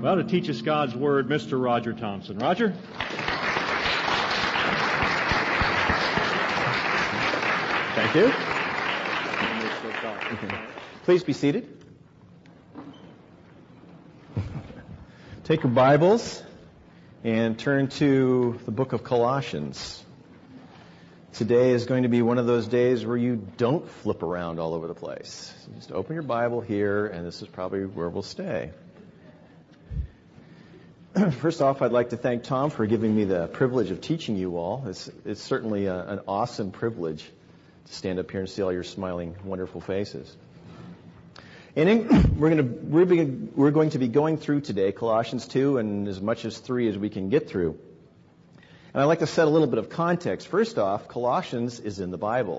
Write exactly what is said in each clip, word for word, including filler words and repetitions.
Well, to teach us God's Word, Mister Roger Thompson. Roger? Thank you. Please be seated. Take your Bibles and turn to the book of Colossians. Today is going to be one of those days where you don't flip around all over the place. You just open your Bible here, and this is probably where we'll stay. First off, I'd like to thank Tom for giving me the privilege of teaching you all. It's, it's certainly a, an awesome privilege to stand up here and see all your smiling, wonderful faces. And in, we're going to we're, be, we're going to be going through today Colossians two and as much as three as we can get through. And I'd like to set a little bit of context. First off, Colossians is in the Bible.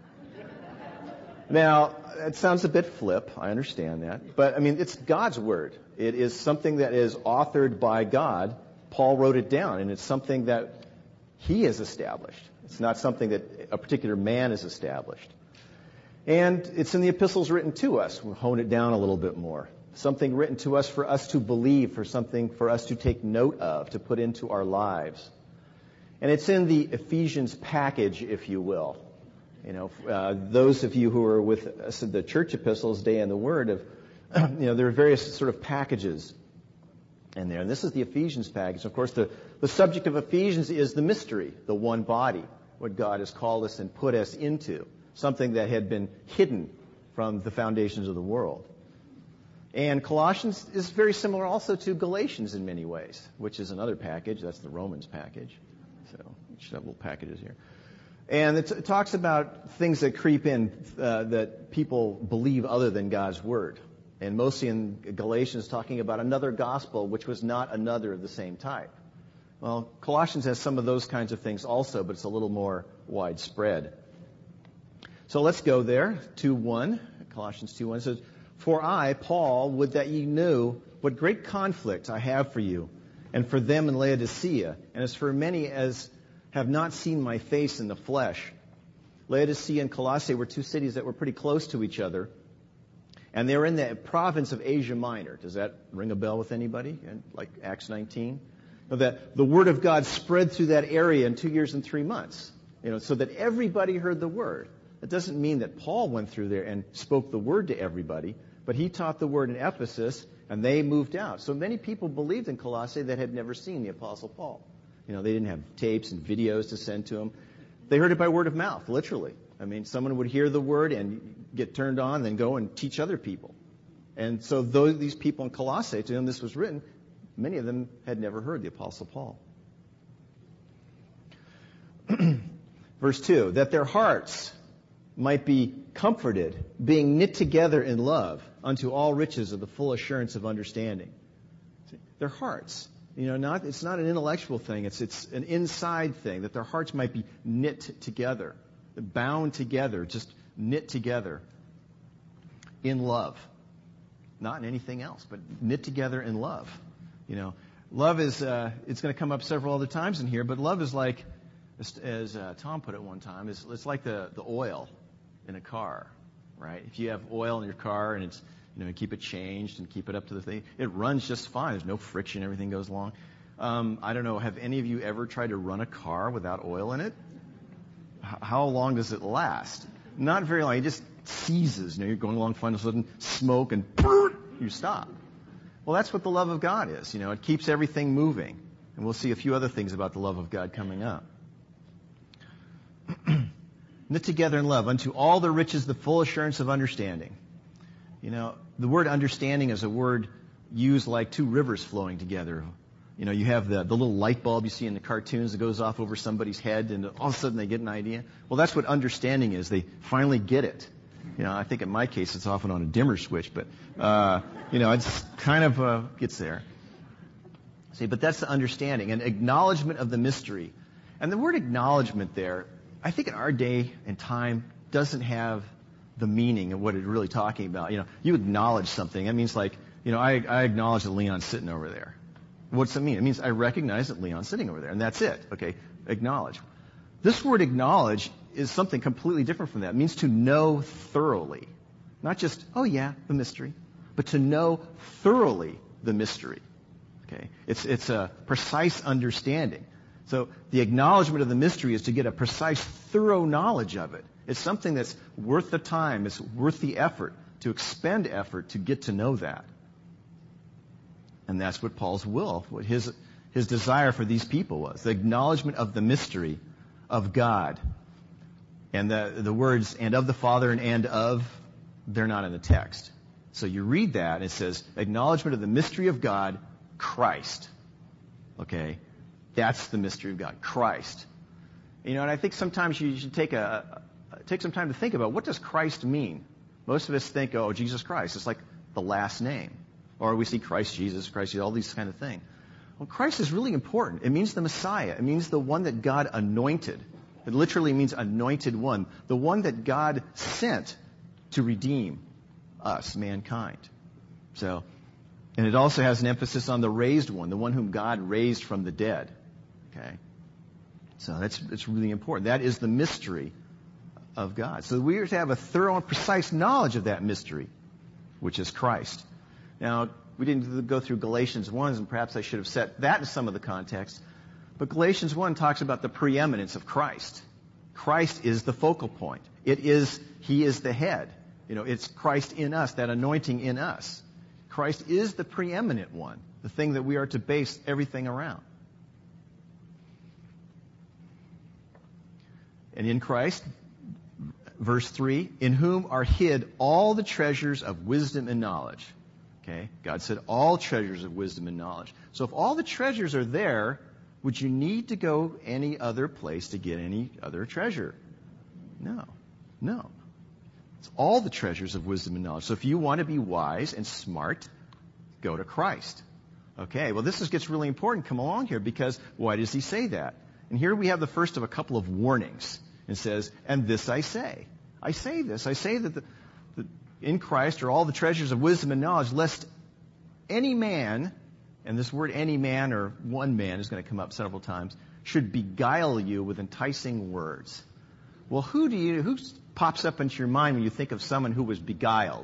Now, it sounds a bit flip. I understand that. But, I mean, it's God's Word. It is something that is authored by God. Paul wrote it down, and it's something that he has established. It's not something that a particular man has established. And it's in the epistles written to us. We'll hone it down a little bit more. Something written to us for us to believe, for something for us to take note of, to put into our lives. And it's in the Ephesians package, if you will. You know, uh, those of you who are with us at the church epistles, Day in the Word, of, you know, there are various sort of packages in there. And this is the Ephesians package. Of course, the, the subject of Ephesians is the mystery, the one body, what God has called us and put us into, something that had been hidden from the foundations of the world. And Colossians is very similar also to Galatians in many ways, which is another package. That's the Romans package. So we should have little packages here. And it, it talks about things that creep in uh, that people believe other than God's Word. And mostly in Galatians talking about another gospel which was not another of the same type. Well, Colossians has some of those kinds of things also, but it's a little more widespread. So let's go there. two one, Colossians two one says, "For I, Paul, would that ye knew what great conflict I have for you, and for them in Laodicea, and as for many as have not seen my face in the flesh." Laodicea and Colossae were two cities that were pretty close to each other. And they were in the province of Asia Minor. Does that ring a bell with anybody? Like Acts nineteen? You know, that the Word of God spread through that area in two years and three months. You know, so that everybody heard the Word. That doesn't mean that Paul went through there and spoke the Word to everybody. But he taught the Word in Ephesus, and they moved out. So many people believed in Colossae that had never seen the Apostle Paul. You know, they didn't have tapes and videos to send to them. They heard it by word of mouth, literally. I mean, someone would hear the word and get turned on, then go and teach other people. And so those, these people in Colossae, to whom this was written, many of them had never heard the Apostle Paul. Verse two, "That their hearts might be comforted, being knit together in love, unto all riches of the full assurance of understanding." See, their hearts. You know, not it's not an intellectual thing. It's it's an inside thing, that their hearts might be knit together, bound together, just knit together in love. Not in anything else, but knit together in love. You know, love is, uh, it's going to come up several other times in here, but love is like, as uh, Tom put it one time, it's, it's like the, the oil in a car, right? If you have oil in your car and it's, you know, you keep it changed and keep it up to the thing, it runs just fine. There's no friction. Everything goes along. Um, I don't know. Have any of you ever tried to run a car without oil in it? H- how long does it last? Not very long. It just seizes. You know, you're going along fine, all of a sudden smoke and you stop. Well, that's what the love of God is. You know, it keeps everything moving. And we'll see a few other things about the love of God coming up. Knit together in love, unto all the riches, the full assurance of understanding. You know, the word understanding is a word used like two rivers flowing together. You know, you have the, the little light bulb you see in the cartoons that goes off over somebody's head, and all of a sudden they get an idea. Well, that's what understanding is. They finally get it. You know, I think in my case it's often on a dimmer switch, but, uh, you know, it's kind of uh, gets there. See, but that's the understanding, an acknowledgement of the mystery. And the word acknowledgement there, I think in our day and time, doesn't have the meaning of what it's really talking about. You know, you acknowledge something. That means like, you know, I, I acknowledge that Leon's sitting over there. What's that mean? It means I recognize that Leon's sitting over there, and that's it. Okay, acknowledge. This word acknowledge is something completely different from that. It means to know thoroughly. Not just, oh yeah, the mystery, but to know thoroughly the mystery. Okay? It's, it's a precise understanding. So the acknowledgement of the mystery is to get a precise, thorough knowledge of it. It's something that's worth the time. It's worth the effort, to expend effort to get to know that. And that's what Paul's will, what his, his desire for these people was, the acknowledgement of the mystery of God. And the, the words, and of the Father and and of, they're not in the text. So you read that, and it says, acknowledgement of the mystery of God, Christ. Okay? That's the mystery of God, Christ. You know, and I think sometimes you should take a, take some time to think about, what does Christ mean? Most of us think, oh, Jesus Christ. It's like the last name. Or we see Christ Jesus, Christ Jesus, all these kind of things. Well, Christ is really important. It means the Messiah. It means the one that God anointed. It literally means anointed one. The one that God sent to redeem us, mankind. So, and it also has an emphasis on the raised one, the one whom God raised from the dead. Okay? So that's, that's really important. That is the mystery of God. So we are to have a thorough and precise knowledge of that mystery, which is Christ. Now, we didn't go through Galatians one, and perhaps I should have set that in some of the context. But Galatians one talks about the preeminence of Christ. Christ is the focal point. It is, He is the head. You know, it's Christ in us, that anointing in us. Christ is the preeminent one, the thing that we are to base everything around. And in Christ, verse three, in whom are hid all the treasures of wisdom and knowledge. Okay? God said all treasures of wisdom and knowledge. So if all the treasures are there, would you need to go any other place to get any other treasure? No. No. It's all the treasures of wisdom and knowledge. So if you want to be wise and smart, go to Christ. Okay, well this is, gets really important. Come along here, because why does he say that? And here we have the first of a couple of warnings. It says, and this I say. I say this. I say that the, the, in Christ are all the treasures of wisdom and knowledge, lest any man, and this word any man or one man is going to come up several times, should beguile you with enticing words. Well, who do you, who pops up into your mind when you think of someone who was beguiled?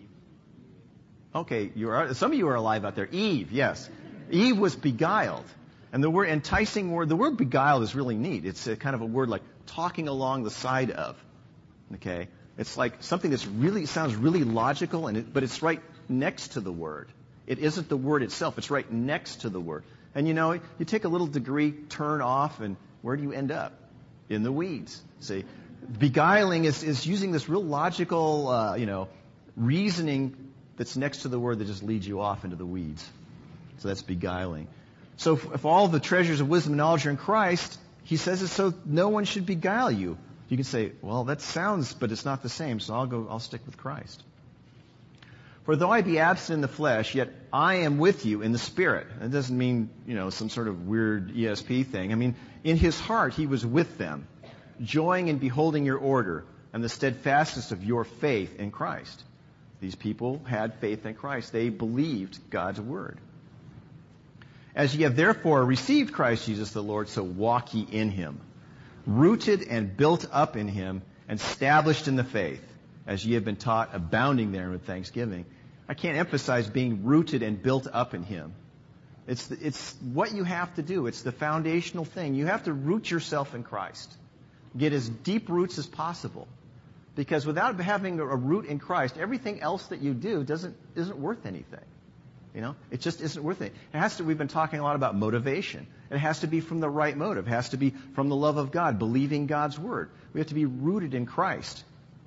Okay, you are, some of you are alive out there. Eve, yes. Eve was beguiled. And the word enticing word, the word beguiled is really neat. It's a kind of a word like talking along the side of. Okay? It's like something that's really, sounds really logical, and it, but it's right next to the word. It isn't the word itself. It's right next to the word. And you know, you take a little degree turn off, and where do you end up? In the weeds. See? Beguiling is, is using this real logical, uh, you know, reasoning that's next to the word that just leads you off into the weeds. So that's beguiling. So if, if all the treasures of wisdom and knowledge are in Christ, he says it so no one should beguile you. You can say, well, that sounds, but it's not the same, so I'll go, I'll stick with Christ. For though I be absent in the flesh, yet I am with you in the Spirit. That doesn't mean, you know, some sort of weird E S P thing. I mean, in his heart, he was with them, joying in beholding your order and the steadfastness of your faith in Christ. These people had faith in Christ. They believed God's word. As ye have therefore received Christ Jesus the Lord, so walk ye in him, rooted and built up in him, and established in the faith, as ye have been taught, abounding therein with thanksgiving. I can't emphasize being rooted and built up in him. It's, the, it's what you have to do. It's the foundational thing. You have to root yourself in Christ. Get as deep roots as possible. Because without having a root in Christ, everything else that you do doesn't isn't worth anything. You know, it just isn't worth it. It has to. We've been talking a lot about motivation. It has to be from the right motive. It has to be from the love of God, believing God's word. We have to be rooted in Christ.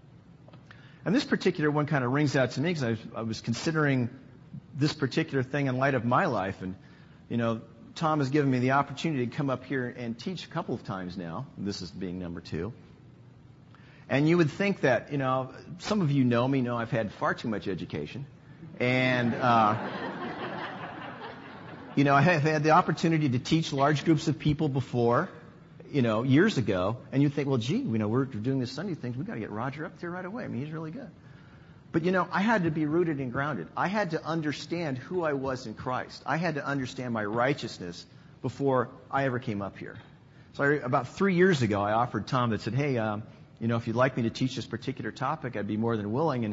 And this particular one kind of rings out to me because I, I was considering this particular thing in light of my life. And, you know, Tom has given me the opportunity to come up here and teach a couple of times now. This is being number two. And you would think that, you know, some of you know me, know I've had far too much education. And, uh, you know, I have had the opportunity to teach large groups of people before, you know, years ago. And you think, well, gee, you know, we're doing this Sunday thing. We've got to get Roger up there right away. I mean, he's really good. But, you know, I had to be rooted and grounded. I had to understand who I was in Christ. I had to understand my righteousness before I ever came up here. So I, about three years ago, I offered Tom that said, hey, um, you know, if you'd like me to teach this particular topic, I'd be more than willing. And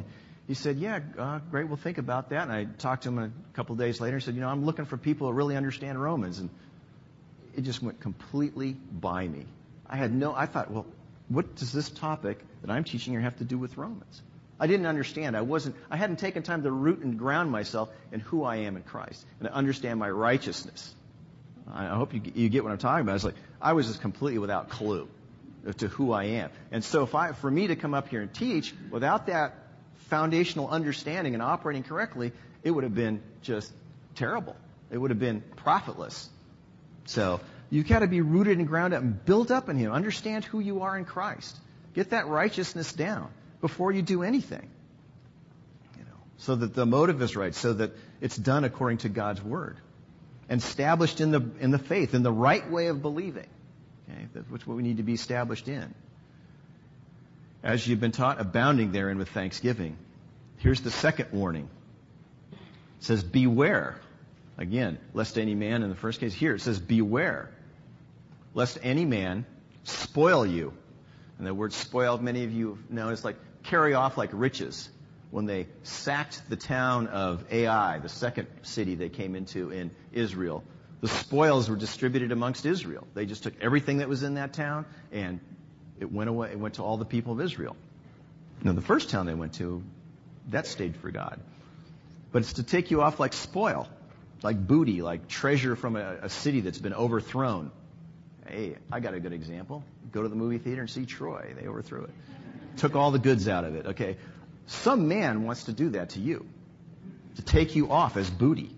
he said, yeah, uh, great, we'll think about that. And I talked to him a couple of days later and said, you know, I'm looking for people who really understand Romans. And it just went completely by me. I had no, I thought, well, what does this topic that I'm teaching here have to do with Romans? I didn't understand. I wasn't, I hadn't taken time to root and ground myself in who I am in Christ and to understand my righteousness. I hope you, you get what I'm talking about. It's like, I was just completely without clue to who I am. And so if I, for me to come up here and teach without that foundational understanding and operating correctly, it would have been just terrible. It would have been profitless. So you've got to be rooted and grounded up and built up in Him. Understand who you are in Christ. Get that righteousness down before you do anything. You know, so that the motive is right, so that it's done according to God's Word. And established in the in the faith, in the right way of believing. Okay, that's what we need to be established in. As you've been taught, abounding therein with thanksgiving. Here's the second warning. It says, beware. Again, lest any man, in the first case here, it says, beware. Lest any man spoil you. And the word spoil, many of you know, is like carry off like riches. When they sacked the town of Ai, the second city they came into in Israel, the spoils were distributed amongst Israel. They just took everything that was in that town and it went away. It went to all the people of Israel. Now, the first town they went to, that stayed for God. But it's to take you off like spoil, like booty, like treasure from a, a city that's been overthrown. Hey, I got a good example. Go to the movie theater and see Troy. They overthrew it. Took all the goods out of it. Okay. Some man wants to do that to you, to take you off as booty.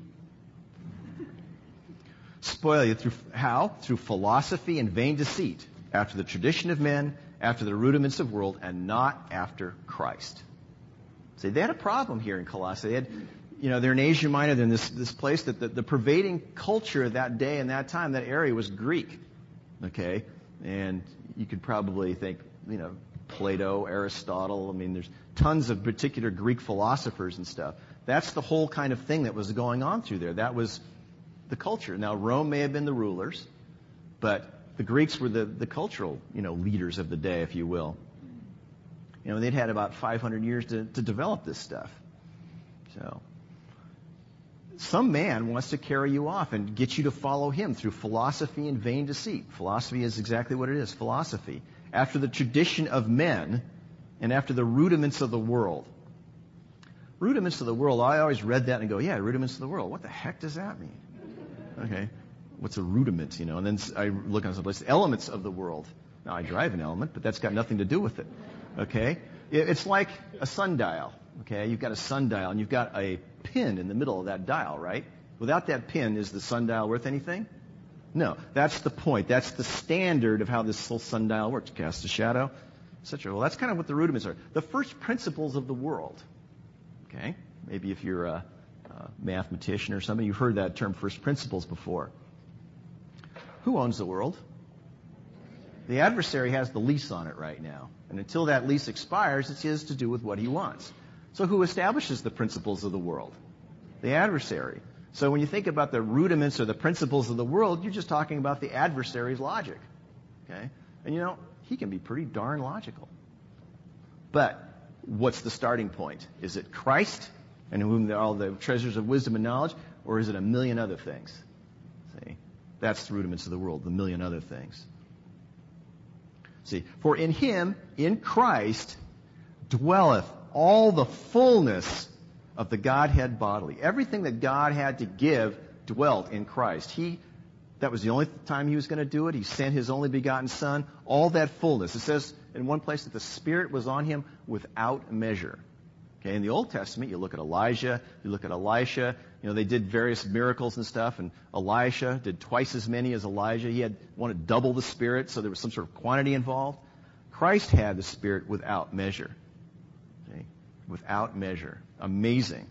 Spoil you through how? Through philosophy and vain deceit, after the tradition of men, after the rudiments of the world, and not after Christ. See, they had a problem here in Colossae. They had, you know, they're in Asia Minor, they're in this, this place that the, the pervading culture of that day and that time, that area was Greek. Okay? And you could probably think, you know, Plato, Aristotle, I mean, there's tons of particular Greek philosophers and stuff. That's the whole kind of thing that was going on through there. That was the culture. Now, Rome may have been the rulers, but the Greeks were the, the cultural, you know, leaders of the day, if you will. You know, they'd had about five hundred years to, to develop this stuff. So, some man wants to carry you off and get you to follow him through philosophy and vain deceit. Philosophy is exactly what it is, philosophy. After the tradition of men and after the rudiments of the world. Rudiments of the world, I always read that and go, yeah, rudiments of the world. What the heck does that mean? Okay, what's a rudiment, you know? And then I look on some place, elements of the world. Now, I drive an element, but that's got nothing to do with it. Okay? It's like a sundial. Okay? You've got a sundial and you've got a pin in the middle of that dial, right? Without that pin, is the sundial worth anything? No, that's the point. That's the standard of how this whole sundial works. Cast a shadow, et cetera. Well, that's kind of what the rudiments are. The first principles of the world. Okay? Maybe if you're a, a mathematician or something, you've heard that term first principles before. Who owns the world? The adversary has the lease on it right now. And until that lease expires, it's his to do with what he wants. So who establishes the principles of the world? The adversary. So when you think about the rudiments or the principles of the world, you're just talking about the adversary's logic. Okay? And you know, he can be pretty darn logical. But what's the starting point? Is it Christ, in whom are all the treasures of wisdom and knowledge, or is it a million other things? See? That's the rudiments of the world, the million other things. See, for in him, in Christ, dwelleth all the fullness of the Godhead bodily. Everything that God had to give dwelt in Christ. He, that was the only time he was going to do it. He sent his only begotten Son. All that fullness. It says in one place that the Spirit was on him without measure. Okay, in the Old Testament, you look at Elijah, you look at Elisha. You know, they did various miracles and stuff, and Elisha did twice as many as Elijah. He had wanted double the Spirit, so there was some sort of quantity involved. Christ had the Spirit without measure. Okay, without measure. Amazing.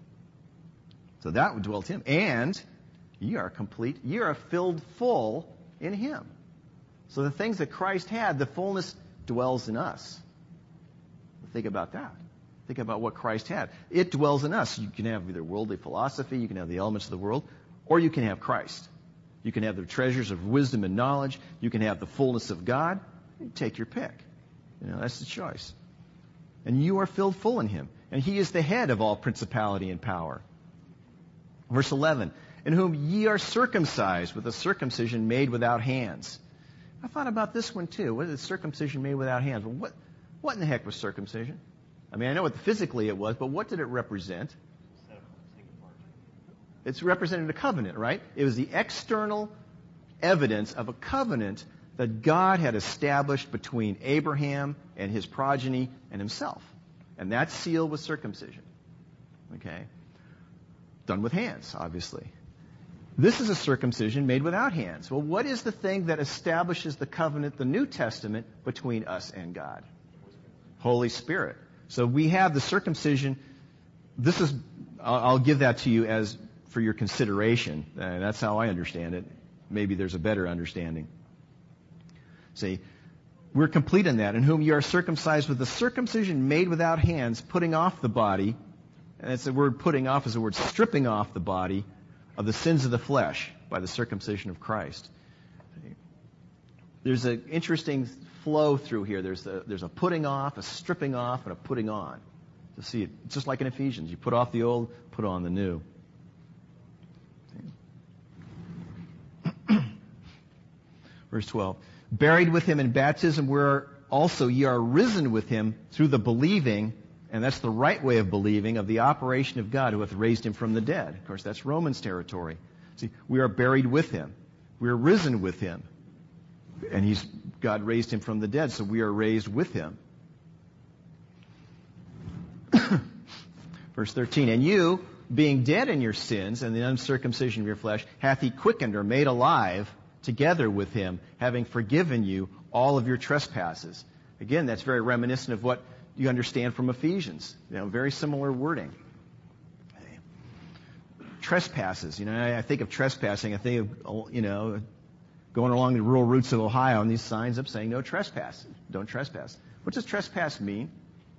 So that dwelt him. And ye are complete, ye are filled full in him. So the things that Christ had, the fullness dwells in us. Think about that. Think about what Christ had. It dwells in us. You can have either worldly philosophy, you can have the elements of the world, or you can have Christ. You can have the treasures of wisdom and knowledge. You can have the fullness of God. You take your pick. You know, that's the choice. And you are filled full in him. And he is the head of all principality and power. Verse eleven, in whom ye are circumcised with a circumcision made without hands. I thought about this one too. What is circumcision made without hands? Well, what, what in the heck was circumcision? I mean, I know what physically it was, but what did it represent? It's represented a covenant, right? It was the external evidence of a covenant that God had established between Abraham and his progeny and himself. And that seal was circumcision. Okay? Done with hands, obviously. This is a circumcision made without hands. Well, what is the thing that establishes the covenant, the New Testament, between us and God? Holy Spirit. So we have the circumcision. This is, I'll, I'll give that to you as for your consideration. Uh, that's how I understand it. Maybe there's a better understanding. See, we're complete in that, in whom you are circumcised with the circumcision made without hands, putting off the body. And it's the word putting off is the word stripping off the body of the sins of the flesh by the circumcision of Christ. There's an interesting flow through here. There's a, there's a putting off, a stripping off, and a putting on. To see it, it's just like in Ephesians. You put off the old, put on the new. Verse twelve. Buried with him in baptism, where also ye are risen with him through the believing, and that's the right way of believing, of the operation of God who hath raised him from the dead. Of course, that's Romans territory. See, we are buried with him. We are risen with him. And he's God raised him from the dead, so we are raised with him. Verse thirteen, and you, being dead in your sins and the uncircumcision of your flesh, hath he quickened or made alive together with him, having forgiven you all of your trespasses. Again, that's very reminiscent of what you understand from Ephesians. You know, very similar wording. Trespasses. You know, I think of trespassing. I think of, you know, going along the rural routes of Ohio and these signs up saying, no trespass. Don't trespass. What does trespass mean?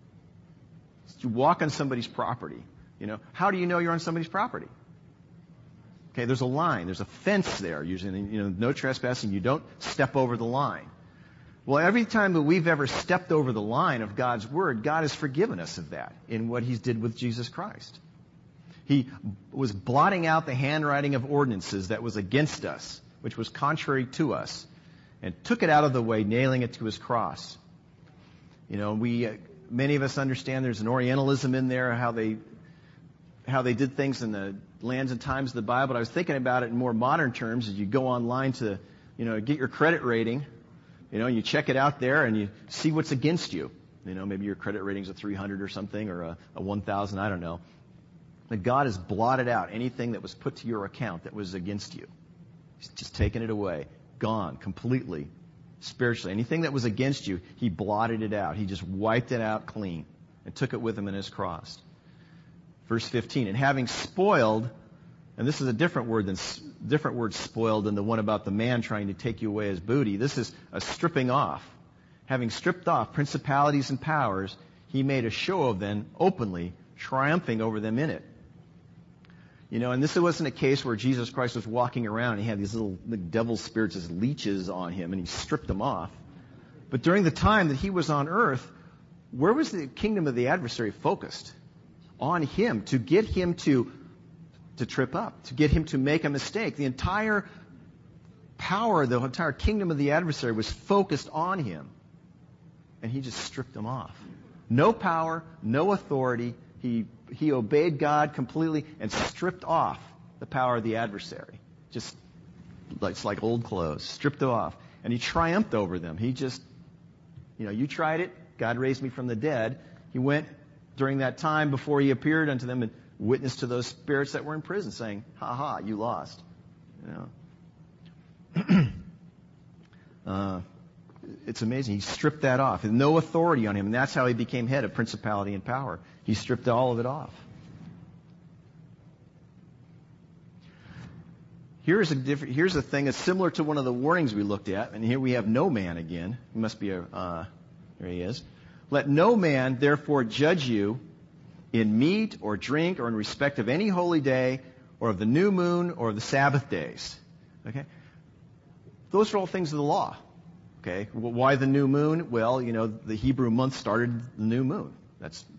It's you walk on somebody's property. You know, how do you know you're on somebody's property? Okay, there's a line. There's a fence there. Usually, you know, no trespassing. You don't step over the line. Well, every time that we've ever stepped over the line of God's Word, God has forgiven us of that in what He did with Jesus Christ. He was blotting out the handwriting of ordinances that was against us, which was contrary to us, and took it out of the way, nailing it to His cross. You know, we, uh, many of us understand there's an Orientalism in there, how they, how they did things in the lands and times of the Bible. But I was thinking about it in more modern terms as you go online to, you know, get your credit rating. You know, you check it out there and you see what's against you. You know, maybe your credit rating's a three hundred or something, or a, a one thousand, I don't know. But God has blotted out anything that was put to your account that was against you. He's just taken it away. Gone completely, spiritually. Anything that was against you, He blotted it out. He just wiped it out clean and took it with Him in His cross. Verse fifteen, and having spoiled, and this is a different word than different word spoiled than the one about the man trying to take you away as booty. This is a stripping off. Having stripped off principalities and powers, He made a show of them openly, triumphing over them in it. You know, and this wasn't a case where Jesus Christ was walking around and He had these little like, devil spirits as leeches on Him and He stripped them off. But during the time that He was on earth, where was the kingdom of the adversary focused? On Him, to get Him to, to trip up, to get Him to make a mistake. The entire power, the entire kingdom of the adversary was focused on Him. And He just stripped them off. No power, no authority. He, he obeyed God completely and stripped off the power of the adversary. Just, it's like old clothes, stripped it off. And He triumphed over them. He just, you know, you tried it. God raised me from the dead. He went during that time before He appeared unto them and witnessed to those spirits that were in prison, saying, ha ha, you lost. You know. uh, it's amazing. He stripped that off. No authority on Him. And that's how He became head of principality and power. He stripped all of it off. Here's a different, here's a thing that's similar to one of the warnings we looked at. And here we have no man again. He must be a, uh, there he is. Let no man therefore judge you in meat or drink or in respect of any holy day or of the new moon or of the Sabbath days. Okay? Those are all things of the law. Okay? Why the new moon? Well, you know, the Hebrew month started the new moon. That's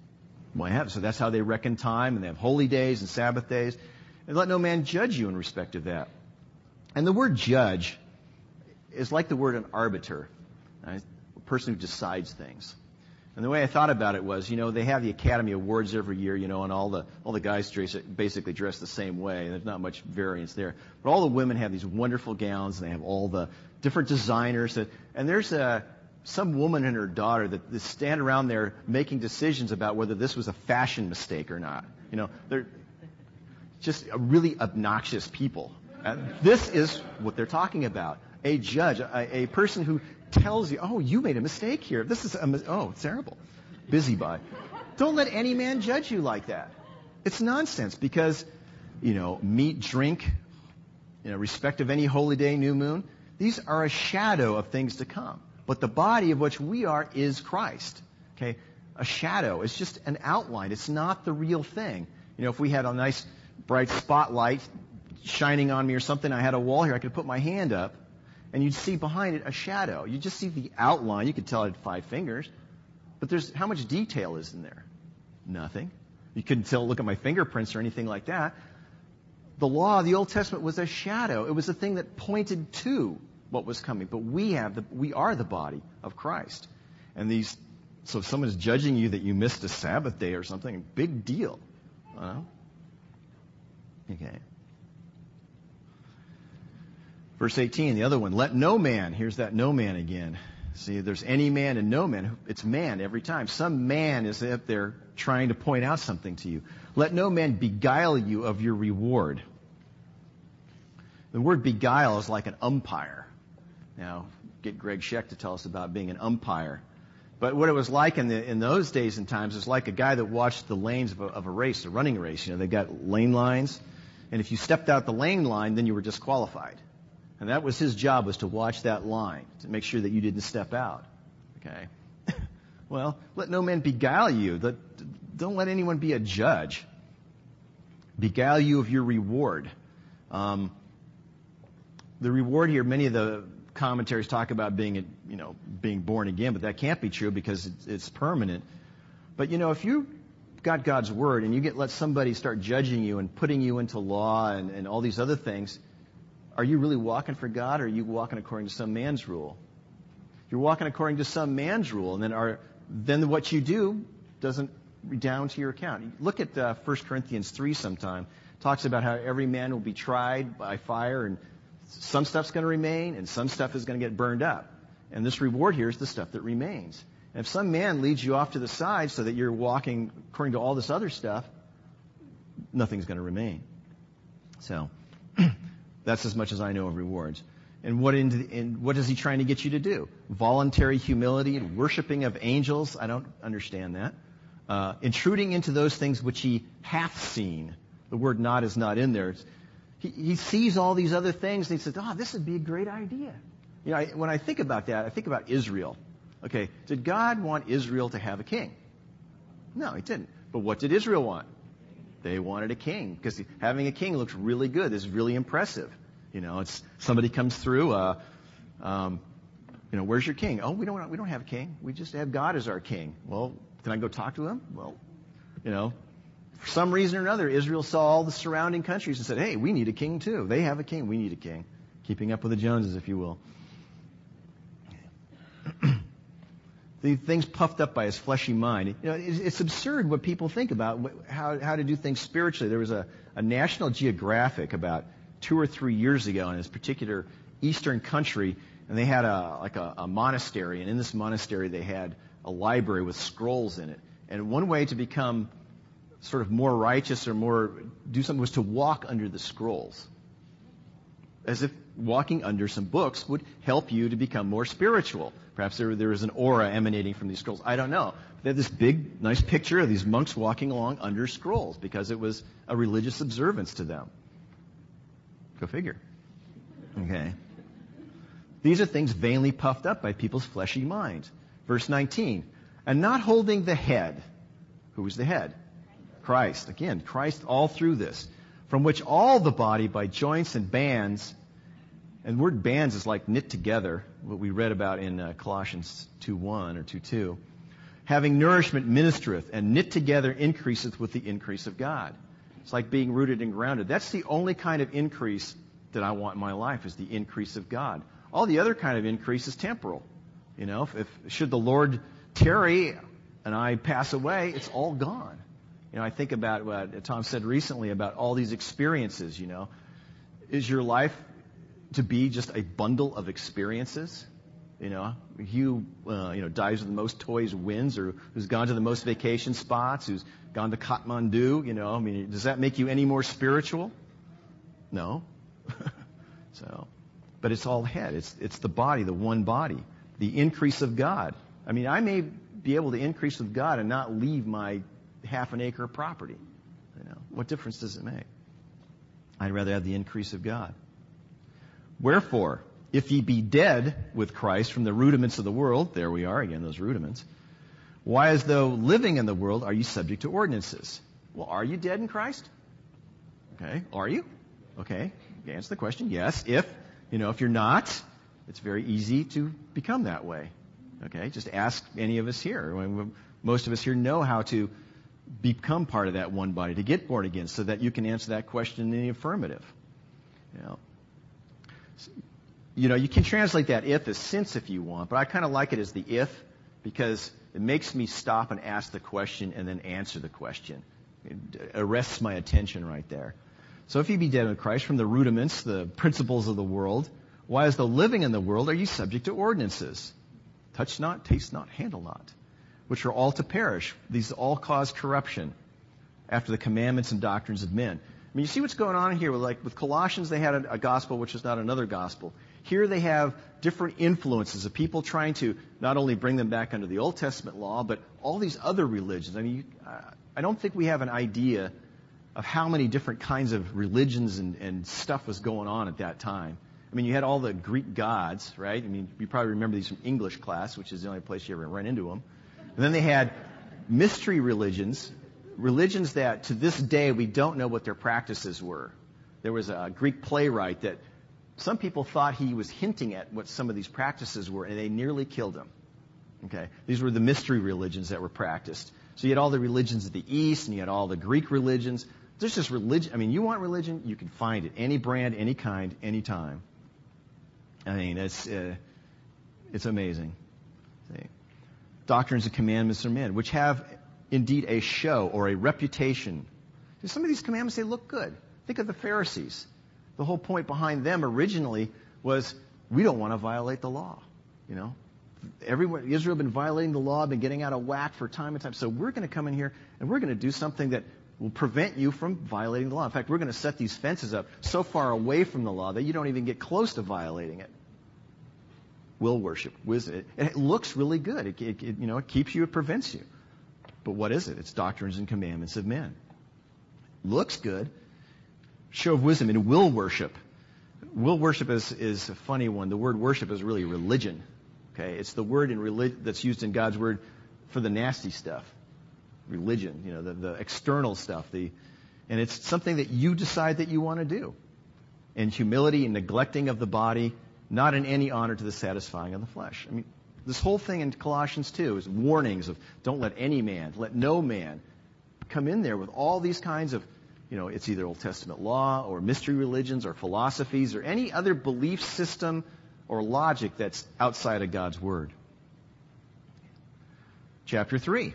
Well, I have. So that's how they reckon time, and they have holy days and Sabbath days. And let no man judge you in respect of that. And the word judge is like the word an arbiter, right? A person who decides things. And the way I thought about it was, you know, they have the Academy Awards every year, you know, and all the all the guys dress, basically dress the same way. And there's not much variance there. But all the women have these wonderful gowns, and they have all the different designers. That, and there's a, some woman and her daughter that, that stand around there making decisions about whether this was a fashion mistake or not. You know, they're just really obnoxious people. And this is what they're talking about. A judge, a, a person who tells you, oh, you made a mistake here. This is, a mis- oh, it's terrible. Busybody. Don't let any man judge you like that. It's nonsense because, you know, meat, drink, you know, respect of any holy day, new moon, these are a shadow of things to come. But the body of which we are is Christ. Okay? A shadow. It's just an outline. It's not the real thing. You know, if we had a nice bright spotlight shining on me or something, I had a wall here, I could put my hand up, and you'd see behind it a shadow. You just see the outline. You could tell it had five fingers. But there's how much detail is in there? Nothing. You couldn't tell, look at my fingerprints or anything like that. The law of the Old Testament was a shadow. It was a thing that pointed to what was coming. But we have the, we are the body of Christ. And these, so if someone is judging you that you missed a Sabbath day or something, big deal. Uh, okay. Verse eighteen, the other one, let no man, here's that no man again. See, there's any man and no man. It's man every time. Some man is up there trying to point out something to you. Let no man beguile you of your reward. The word beguile is like an umpire. Now, get Greg Scheck to tell us about being an umpire. But what it was like in the in those days and times is like a guy that watched the lanes of a, of a race, a running race. You know, they've got lane lines. And if you stepped out the lane line, then you were disqualified. And that was his job, was to watch that line, to make sure that you didn't step out. Okay? Well, let no man beguile you. Don't let anyone be a judge. Beguile you of your reward. Um, the reward here, many of the commentaries talk about being, you know, being born again, but that can't be true because it's, it's permanent. But, you know, if you got God's word and you get let somebody start judging you and putting you into law and, and all these other things, are you really walking for God, or are you walking according to some man's rule? You're walking according to some man's rule, and then are then what you do doesn't redound to your account. Look at uh, First Corinthians three sometime. It talks about how every man will be tried by fire, and some stuff's going to remain, and some stuff is going to get burned up. And this reward here is the stuff that remains. And if some man leads you off to the side so that you're walking according to all this other stuff, nothing's going to remain. So that's as much as I know of rewards. And what, in, in, what is he trying to get you to do? Voluntary humility and worshiping of angels? I don't understand that. Uh, intruding into those things which he hath seen. The word not is not in there. It's, he, he sees all these other things, and he says, oh, this would be a great idea. You know, I, when I think about that, I think about Israel. Okay, did God want Israel to have a king? No, he didn't. But what did Israel want? They wanted a king, because having a king looks really good. It's really impressive. You know, it's somebody comes through. Uh, um, you know, where's your king? Oh, we don't we don't have a king. We just have God as our king. Well, can I go talk to him? Well, you know, for some reason or another, Israel saw all the surrounding countries and said, "Hey, we need a king too. They have a king. We need a king." Keeping up with the Joneses, if you will. The things puffed up by his fleshy mind. You know, it's, it's absurd what people think about how, how to do things spiritually. There was a, a National Geographic about two or three years ago in this particular eastern country, and they had a like a, a monastery, and in this monastery they had a library with scrolls in it. And one way to become sort of more righteous or more do something was to walk under the scrolls, as if walking under some books would help you to become more spiritual. Perhaps there, there was an aura emanating from these scrolls. I don't know. They had this big, nice picture of these monks walking along under scrolls because it was a religious observance to them. Go figure. Okay. These are things vainly puffed up by people's fleshy minds. Verse nineteen. And not holding the head. Who is the head? Christ. Again, Christ all through this. From which all the body by joints and bands, and the word bands is like knit together, what we read about in uh, Colossians two one or two two, Having nourishment ministereth, and knit together increaseth with the increase of God. It's like being rooted and grounded. That's the only kind of increase that I want in my life, is the increase of God. All the other kind of increase is temporal. You know, if, if should the Lord tarry and I pass away, it's all gone. You know, I think about what Tom said recently about all these experiences, you know. Is your life to be just a bundle of experiences? You know, he who uh, you know, dives with the most toys wins, or who's gone to the most vacation spots, who's gone to Kathmandu, you know, I mean, does that make you any more spiritual? No. So, but it's all head. It's, it's the body, the one body, the increase of God. I mean, I may be able to increase with God and not leave my half an acre of property. You know, what difference does it make? I'd rather have the increase of God. Wherefore, if ye be dead with Christ from the rudiments of the world, there we are again, those rudiments, why as though living in the world are you subject to ordinances? Well, are you dead in Christ? Okay, are you? Okay, answer the question, yes. If, you know, if you're not, it's very easy to become that way. Okay, just ask any of us here. Most of us here know how to become part of that one body, to get born again, so that you can answer that question in the affirmative. You know, you know, you can translate that if as since if you want, but I kind of like it as the if, because it makes me stop and ask the question and then answer the question. It arrests my attention right there. So if you be dead with Christ from the rudiments, the principles of the world, why as though living in the world are you subject to ordinances? Touch not, taste not, handle not, which are all to perish. These all cause corruption after the commandments and doctrines of men. I mean, you see what's going on here? Like with Colossians, they had a, a gospel which is not another gospel. Here they have different influences of people trying to not only bring them back under the Old Testament law, but all these other religions. I mean, you, uh, I don't think we have an idea of how many different kinds of religions and, and stuff was going on at that time. I mean, you had all the Greek gods, right? I mean, you probably remember these from English class, which is the only place you ever run into them. And then they had mystery religions, religions that to this day we don't know what their practices were. There was a Greek playwright that some people thought he was hinting at what some of these practices were, and they nearly killed him. Okay, these were the mystery religions that were practiced. So you had all the religions of the East, and you had all the Greek religions. There's just religion. I mean, you want religion, you can find it. Any brand, any kind, any time. I mean, it's uh, it's amazing. See? Doctrines and commandments of men, which have indeed a show or a reputation. Some of these commandments, they look good. Think of the Pharisees. The whole point behind them originally was, we don't want to violate the law. You know, everyone, Israel had been violating the law, been getting out of whack for time and time. So we're going to come in here and we're going to do something that will prevent you from violating the law. In fact, we're going to set these fences up so far away from the law that you don't even get close to violating it. Will worship, wisdom. It looks really good. It, it, it, you know, it keeps you, it prevents you. But what is it? It's doctrines and commandments of men. Looks good. Show of wisdom and will worship. Will worship is, is a funny one. The word worship is really religion. Okay, it's the word in relig- that's used in God's word for the nasty stuff. Religion, you know, the, the external stuff. The, and it's something that you decide that you want to do. And humility and neglecting of the body, not in any honor to the satisfying of the flesh. I mean, this whole thing in Colossians two is warnings of don't let any man, let no man come in there with all these kinds of, you know, it's either Old Testament law or mystery religions or philosophies or any other belief system or logic that's outside of God's Word. Chapter three.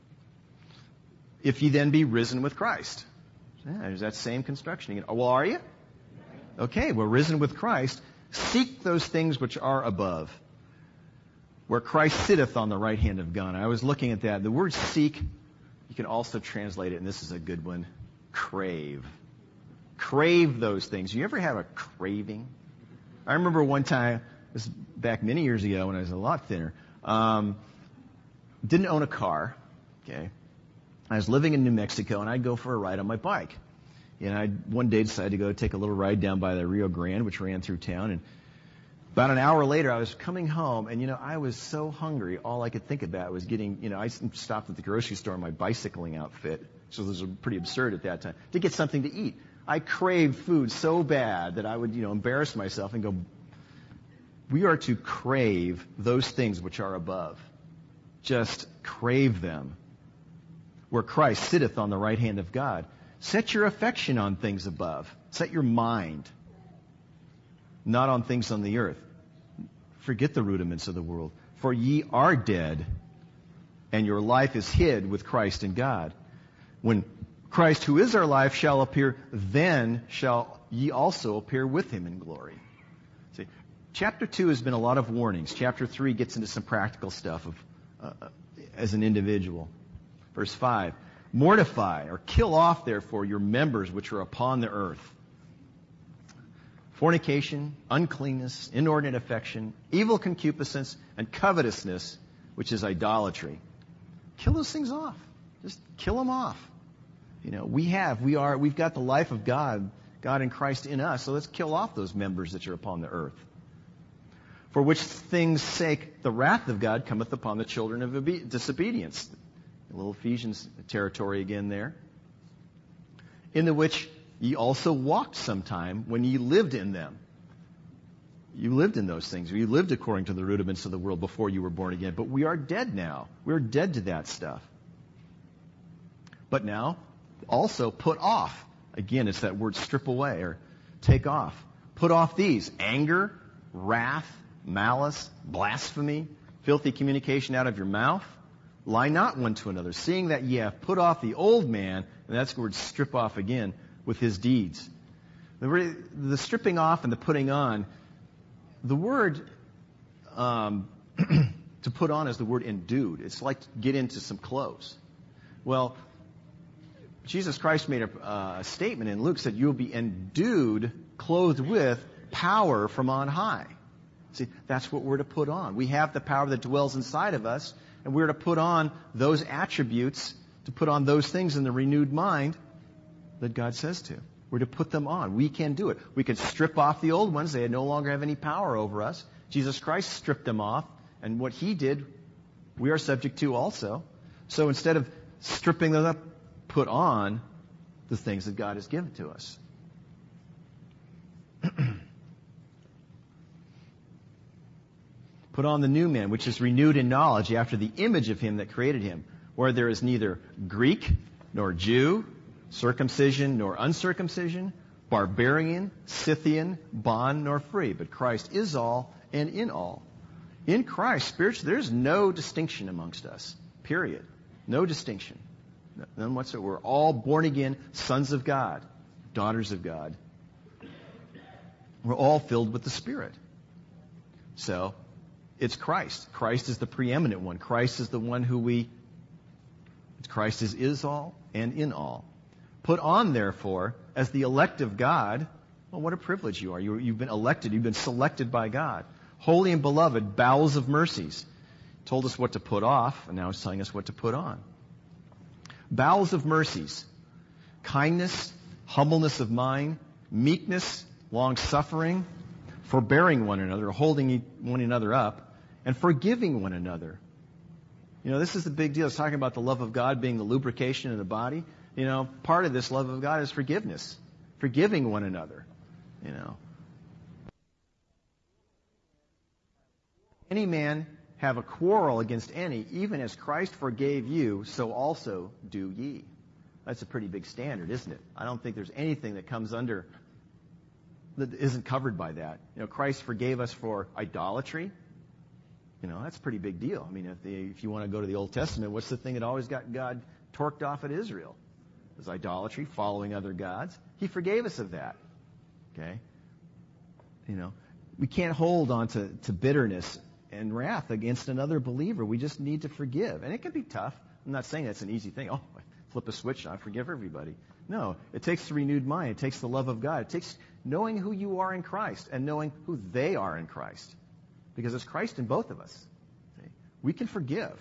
If ye then be risen with Christ. Yeah, there's that same construction again. Well, are you? Okay, we're risen with Christ. Seek those things which are above, where Christ sitteth on the right hand of God. I was looking at that. The word seek, you can also translate it, and this is a good one, crave. Crave those things. You ever have a craving? I remember one time, this was back many years ago when I was a lot thinner, um, didn't own a car, okay? I was living in New Mexico, and I'd go for a ride on my bike. And I one day decided to go take a little ride down by the Rio Grande, which ran through town. And about an hour later, I was coming home, and, you know, I was so hungry. All I could think about was getting, you know, I stopped at the grocery store in my bicycling outfit, so this was pretty absurd at that time, to get something to eat. I craved food so bad that I would, you know, embarrass myself and go, we are to crave those things which are above. just crave them. Where Christ sitteth on the right hand of God. Set your affection on things above. Set your mind, not on things on the earth. Forget the rudiments of the world. For ye are dead, and your life is hid with Christ in God. When Christ, who is our life, shall appear, then shall ye also appear with him in glory. See, chapter two has been a lot of warnings. Chapter three gets into some practical stuff of uh, as an individual. Verse five, mortify or kill off, therefore, your members which are upon the earth. Fornication, uncleanness, inordinate affection, evil concupiscence, and covetousness, which is idolatry. Kill those things off. Just kill them off. You know, we have, we are, we've got the life of God, God in Christ in us, so let's kill off those members that are upon the earth. For which things' sake the wrath of God cometh upon the children of obe- disobedience. A little Ephesians territory again there. In the which ye also walked sometime when ye lived in them. You lived in those things. You lived according to the rudiments of the world before you were born again. But we are dead now. We're dead to that stuff. But now, also put off. Again, it's that word strip away or take off. Put off these: anger, wrath, malice, blasphemy, filthy communication out of your mouth. Lie not one to another, seeing that ye have put off the old man, and that's the word strip off again, with his deeds. The, the stripping off and the putting on, the word um, to put on is the word endued. It's like to get into some clothes. Well, Jesus Christ made a, uh, a statement in Luke, said, you'll be endued, clothed with power from on high. See, that's what we're to put on. We have the power that dwells inside of us, and we're to put on those attributes, to put on those things in the renewed mind that God says to. We're to put them on. We can do it. We can strip off the old ones. They no longer have any power over us. Jesus Christ stripped them off, and what he did, we are subject to also. So instead of stripping them up, put on the things that God has given to us. Put on the new man, which is renewed in knowledge after the image of him that created him, where there is neither Greek nor Jew, circumcision nor uncircumcision, barbarian, Scythian, bond nor free, but Christ is all and in all. In Christ, spiritually, there's no distinction amongst us, period. No distinction. None whatsoever. We're all born again sons of God, daughters of God. We're all filled with the Spirit. So, it's Christ. Christ is the preeminent one. Christ is the one who we, Christ is is all and in all. Put on, therefore, as the elect of God, well, what a privilege you are. You, you've been elected. You've been selected by God. Holy and beloved, bowels of mercies. Told us what to put off, and now he's telling us what to put on. Bowels of mercies. Kindness, humbleness of mind, meekness, long-suffering, forbearing one another, holding one another up, and forgiving one another. You know, this is the big deal. It's talking about the love of God being the lubrication of the body. You know, part of this love of God is forgiveness. Forgiving one another. You know. Any man have a quarrel against any, even as Christ forgave you, so also do ye. That's a pretty big standard, isn't it? I don't think there's anything that comes under, that isn't covered by that. You know, Christ forgave us for idolatry. You know, that's a pretty big deal. I mean, if, the, if you want to go to the Old Testament, what's the thing that always got God torqued off at Israel? It was idolatry, following other gods. He forgave us of that. Okay? You know, we can't hold on to, to bitterness and wrath against another believer. We just need to forgive. And it can be tough. I'm not saying that's an easy thing. Oh, I flip a switch and I forgive everybody. No, it takes the renewed mind. It takes the love of God. It takes knowing who you are in Christ and knowing who they are in Christ. Because there's Christ in both of us. See? We can forgive.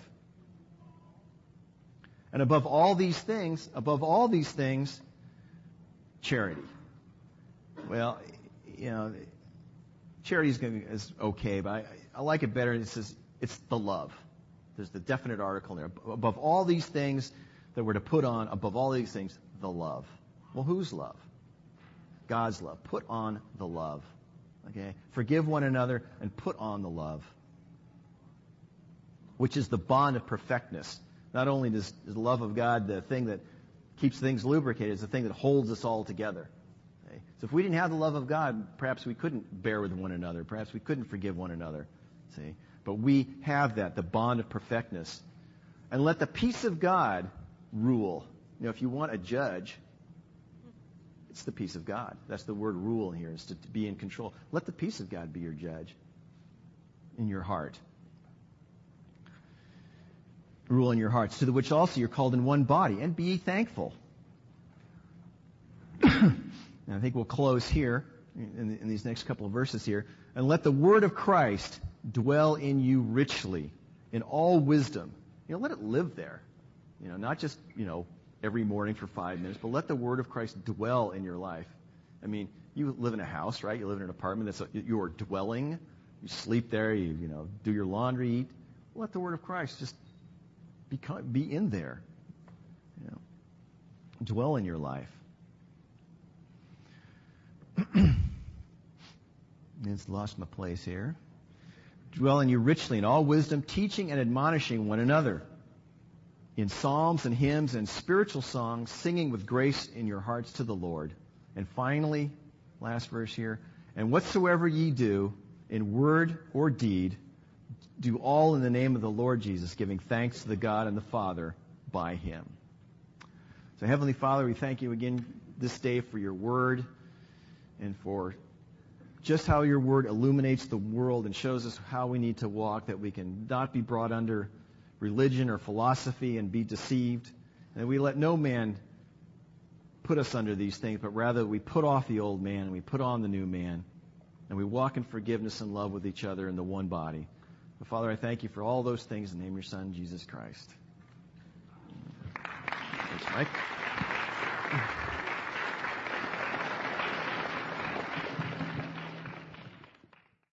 And above all these things, above all these things, charity. Well, you know, charity is, going to, is okay, but I, I like it better. It says it's the love. There's the definite article there. Above all these things that we're to put on, above all these things, the love. Well, whose love? God's love. Put on the love. Okay? Forgive one another and put on the love. which is the bond of perfectness. Not only is the love of God the thing that keeps things lubricated, it's the thing that holds us all together. Okay? So if we didn't have the love of God, perhaps we couldn't bear with one another. Perhaps we couldn't forgive one another. See? But we have that, the bond of perfectness. And let the peace of God rule. You know, if you want a judge, it's the peace of God. That's the word rule here, is to, to be in control. Let the peace of God be your judge in your heart. Rule in your hearts, to the which also you're called in one body, and be ye thankful. And I think we'll close here in, in these next couple of verses here. And let the word of Christ dwell in you richly, in all wisdom. You know, let it live there. You know, not just, you know, every morning for five minutes, but let the word of Christ dwell in your life. I mean, you live in a house, right? You live in an apartment. That's a, your dwelling. You sleep there. You, you know, do your laundry, eat. Let the word of Christ just become, be in there. You know, dwell in your life. It's lost my place here. Dwell in you richly in all wisdom, teaching and admonishing one another in psalms and hymns and spiritual songs, singing with grace in your hearts to the Lord. And finally, last verse here, and whatsoever ye do in word or deed, do all in the name of the Lord Jesus, giving thanks to the God and the Father by Him. So Heavenly Father, we thank you again this day for your word and for just how your word illuminates the world and shows us how we need to walk, that we can not be brought under religion or philosophy and be deceived. And we let no man put us under these things, but rather we put off the old man and we put on the new man. And we walk in forgiveness and love with each other in the one body. But Father, I thank you for all those things in the name of your Son, Jesus Christ. Thanks, Mike.